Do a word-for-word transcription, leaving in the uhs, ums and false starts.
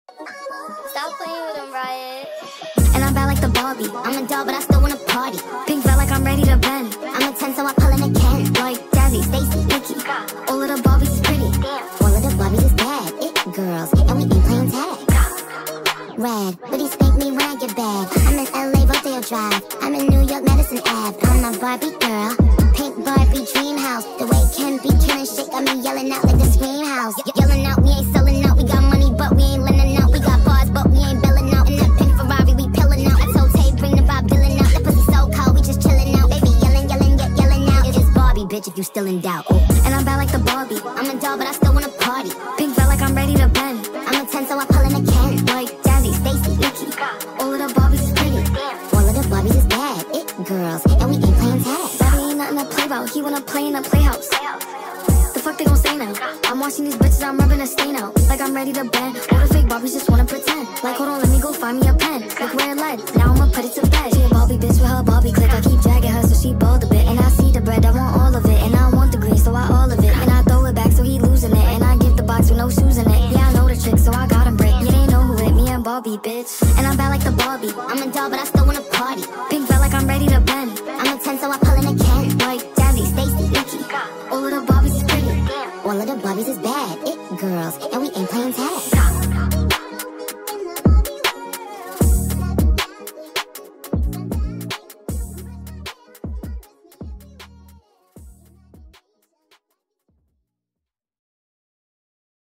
Stop playing with him, Riot. And I'm bad like the Barbie. I'm a doll, but I still wanna party. Pink felt like I'm ready to bend. I'm a ten, so I pull in a Ken. Like Jazzy, Stacy, Nikki. All of the Barbies is pretty. All of the Barbies is bad. It girls, and we ain't playing tag. Red, but he spank me when I get back. I'm in L A, Rodeo Drive. I'm in New York, Madison Ave. I'm a Barbie girl. Pink Barbie dream house. The way Ken be killing shit got me yelling out like the Scream House. Ye yelling out, we ain't selling out. We got money, but we ain't lending out. We got bars, but we ain't billing out. In that pink Ferrari, we pillin' out. I told Tay, bring the Bob Dylan out. The pussy so cold, we just chillin' out. Baby yelling, yelling, yet yelling out. It is Barbie, bitch, if you still in doubt. Ooh. And I'm bad like the Barbie. I'm a doll, but I still wanna party. Pink felt like I'm ready to bend. I'm a ten, so I pull in a Ken. Like Jazzy, Stacy, Nikki. All of the Barbies is pretty. All of the Barbies is bad. It girls, and we ain't playing tag. Baby ain't nothing to play about. He wanna play in a playhouse. The fuck they gon' say now? I'm watching these bitches, I'm rubbing a stain out. Like I'm ready to bend. All the fake Barbies just wanna pretend. Like hold on, let me go find me a